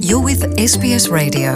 You're with SBS Radio.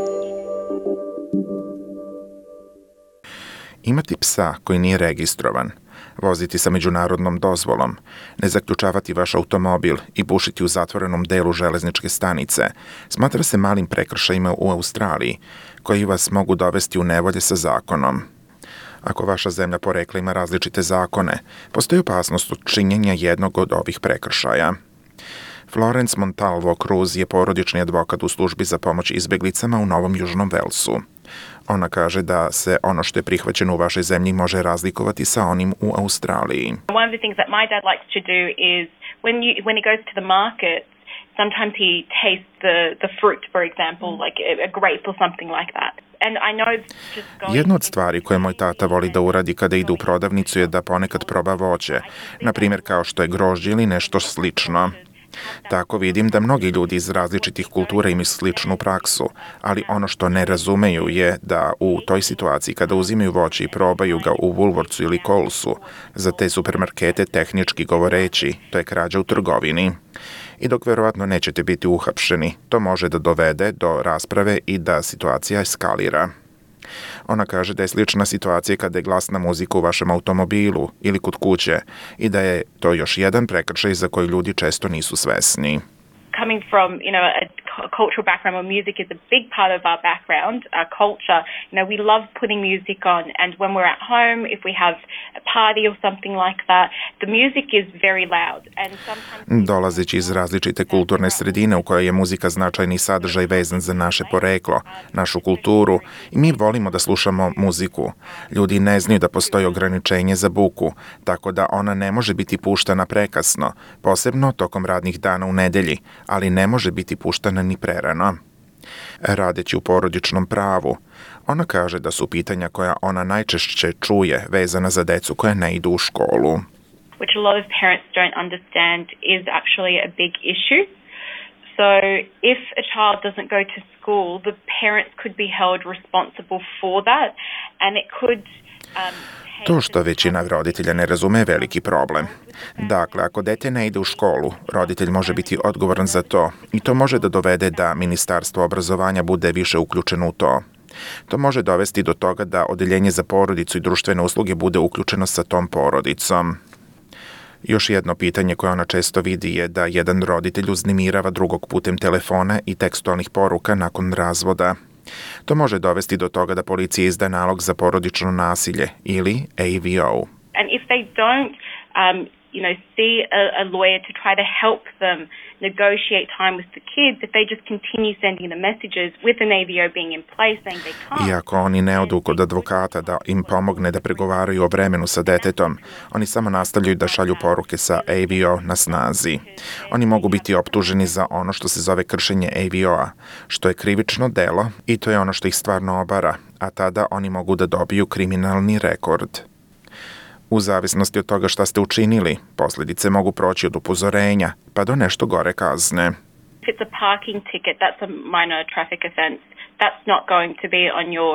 Imati psa koji nije registrovan, voziti sa međunarodnom dozvolom, ne zaključavati vaš automobil i bušiti u zatvorenom delu železničke stanice smatra se malim prekršajima u Australiji, koji vas mogu dovesti u nevolje sa zakonom. Ako vaša zemlja porekla ima različite zakone, postoji opasnost od činjenja jednog od ovih prekršaja. Florence Montalvo Cruz je porodični advokat u službi za pomoć izbeglicama u Novom Južnom Velsu. Ona kaže da se ono što je prihvaćeno u vašoj zemlji može razlikovati sa onim u Australiji. One of the things that my dad likes to do is when he goes to the market, sometimes he tastes the fruit, for example, like a grape or something like that. And I know just going... Jedna od stvari koje moj tata voli da uradi kada ide u prodavnicu je da ponekad proba voće, na primjer kao što je grožđe ili nešto slično. Tako vidim da mnogi ljudi iz različitih kultura imaju sličnu praksu, ali ono što ne razumeju je da u toj situaciji kada uzimaju voće i probaju ga u Woolworthsu ili Colesu, za te supermarkete tehnički govoreći, to je krađa u trgovini. I dok verovatno nećete biti uhapšeni, to može da dovede do rasprave i da situacija eskalira. Ona kaže da je slična situacija kada je glasna muzika u vašem automobilu ili kod kuće i da je to još jedan prekršaj za koji ljudi često nisu svesni. Coming from, a cultural background where music is a big part of our background, our culture, we love putting music on, and when we're at home, if we have a party or something like that, the music is very loud. And sometimes... Dolazeći iz različite kulturne sredine u kojoj je muzika značajni sadržaj vezan za naše poreklo, našu kulturu, i mi volimo da slušamo muziku. Ljudi ne znaju da postoji ograničenje za buku, tako da ona ne može biti puštana prekasno, posebno tokom radnih dana u nedelji, ali ne može biti puštana ni prerano. Radeći u porodičnom pravu, ona kaže da su pitanja koja ona najčešće čuje vezana za decu koja ne idu u školu. Which a lot of parents don't understand is actually a big issue. So if a child doesn't go to school, the parents could be held responsible for that, and it could... To što većina roditelja ne razume je veliki problem. Dakle, ako dete ne ide u školu, roditelj može biti odgovoran za to i to može da dovede da Ministarstvo obrazovanja bude više uključeno u to. To može dovesti do toga da odeljenje za porodicu i društvene usluge bude uključeno sa tom porodicom. Još jedno pitanje koje ona često vidi je da jedan roditelj uznemirava drugog putem telefona i tekstualnih poruka nakon razvoda. To može dovesti do toga da policija izda nalog za porodično nasilje ili AVO. And if they don't, see a lawyer to try to help them negotiate time with the kids, if they just continue sending the messages with an AVO being in place saying they can't. I ako oni ne odu kod advokata da im pomogne da pregovaraju o vremenu sa detetom, oni samo nastavljaju da šalju poruke sa AVO na snazi. Oni mogu biti optuženi za ono što se zove kršenje AVO-a, što je krivično delo i to je ono što ih stvarno obara, a tada oni mogu da dobiju kriminalni rekord. U zavisnosti od toga šta ste učinili, posljedice mogu proći od upozorenja pa do nešto gore kazne. If it's a parking ticket, that's a minor traffic offence. That's not going to be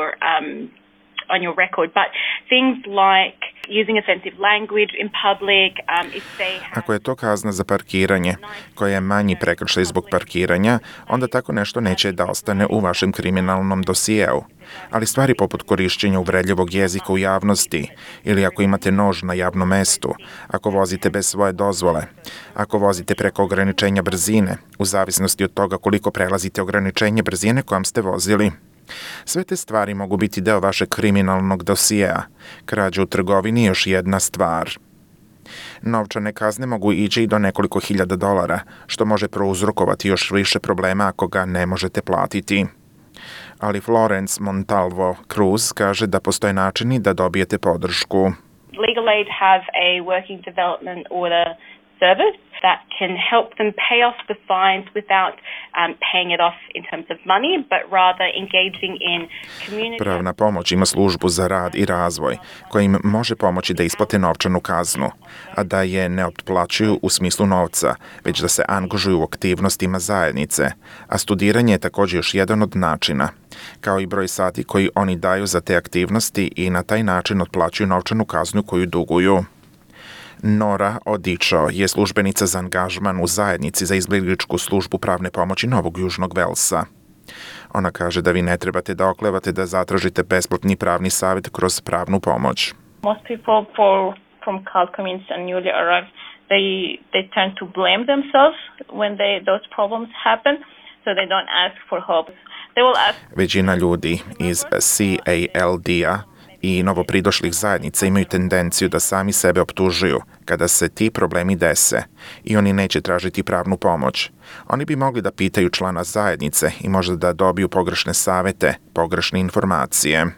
on your record. But things like using offensive language in public, if they have... Ako je to kazna za parkiranje, koja je manji prekršaj zbog parkiranja, onda tako nešto neće da ostane u vašem kriminalnom dosijeu. Ali stvari poput korišćenja uvredljivog jezika u javnosti, ili ako imate nož na javnom mestu, ako vozite bez svoje dozvole, ako vozite preko ograničenja brzine, u zavisnosti od toga koliko prelazite ograničenje brzine kojom ste vozili. Sve te stvari mogu biti deo vašeg kriminalnog dosijea. Krađa u trgovini je još jedna stvar. Novčane kazne mogu ići i do nekoliko $1000, što može prouzrokovati još više problema ako ga ne možete platiti. Ali Florence Montalvo Cruz kaže da postoje načini da dobijete podršku. Legal Aid have a working development order service that can help them pay off the fines without paying it off in terms of money, but rather engaging in community... Pravna pomoć ima službu za rad i razvoj, koja im može pomoći da isplate novčanu kaznu, a da je ne otplaćuju u smislu novca, već da se angažuju u aktivnostima zajednice, a studiranje je također još jedan od načina, kao i broj sati koji oni daju za te aktivnosti i na taj način otplaćuju novčanu kaznu koju duguju. Nora Odičo je službenica za angažman u zajednici za izbjegličku službu pravne pomoći Novog Južnog Velsa. Ona kaže da vi ne trebate da oklevate da zatražite besplatni pravni savjet kroz pravnu pomoć. Most people from CALD communities and newly arrived, they tend to blame themselves when those problems happen, so they don't ask for help. They will ask. Većina ljudi iz CALD-a i novopridošlih zajednica imaju tendenciju da sami sebe optužuju kada se ti problemi dese i oni neće tražiti pravnu pomoć. Oni bi mogli da pitaju člana zajednice i možda da dobiju pogrešne savete, pogrešne informacije.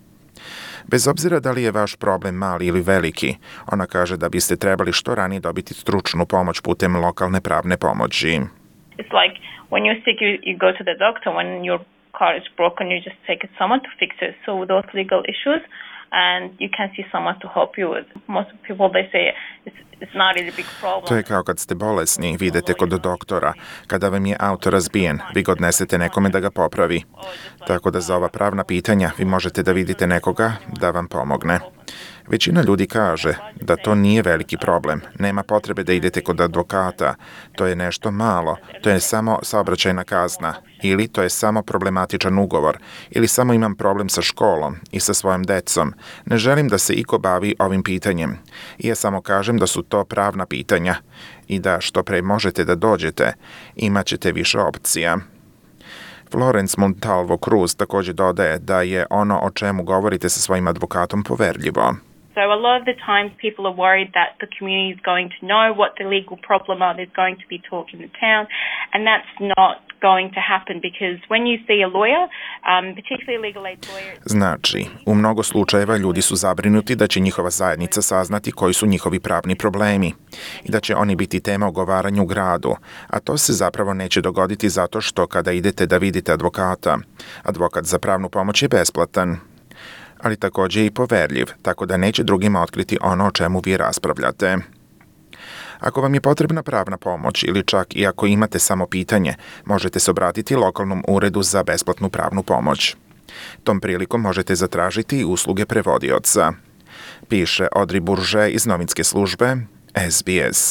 Bez obzira da li je vaš problem mali ili veliki, ona kaže da biste trebali što ranije dobiti stručnu pomoć putem lokalne pravne pomoći. It's like when you're sick, you go to the doctor. When your car is broken, you just take it someone to fix it. So those legal issues, and you can see someone to help you with. Most people, they say it's not really a big problem. To je kao kad ste bolesni, vi idete kod doktora. Kada vam je auto razbijen, vi ga odnesete nekome da ga popravi. Tako da za ova pravna pitanja vi možete da vidite nekoga da vam pomogne. Većina ljudi kaže da to nije veliki problem, nema potrebe da idete kod advokata, to je nešto malo, to je samo saobraćajna kazna, ili to je samo problematičan ugovor, ili samo imam problem sa školom i sa svojom decom. Ne želim da se iko bavi ovim pitanjem. I ja samo kažem da su to pravna pitanja i da što pre možete da dođete, imat ćete više opcija. Florence Montalvo Cruz također dodaje da je ono o čemu govorite sa svojim advokatom poverljivo. So a lot of the times people are worried that the community is going to know what the legal problem are. There's going to be talk in the town, and that's not going to happen because when you see a lawyer, particularly a legal aid lawyer... Znači, u mnogo slučajeva ljudi su zabrinuti da će njihova zajednica saznati koji su njihovi pravni problemi i da će oni biti tema ogovaranja u gradu, a to se zapravo neće dogoditi zato što kada idete da vidite advokata, advokat za pravnu pomoć je besplatan, ali također i poverljiv, tako da neće drugima otkriti ono o čemu vi raspravljate. Ako vam je potrebna pravna pomoć ili čak i ako imate samo pitanje, možete se obratiti lokalnom uredu za besplatnu pravnu pomoć. Tom prilikom možete zatražiti i usluge prevodioca. Piše Audrey Bourget iz novinske službe SBS.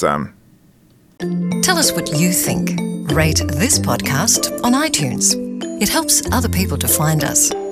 Tell us what you think. Rate this podcast on iTunes. It helps other people to find us.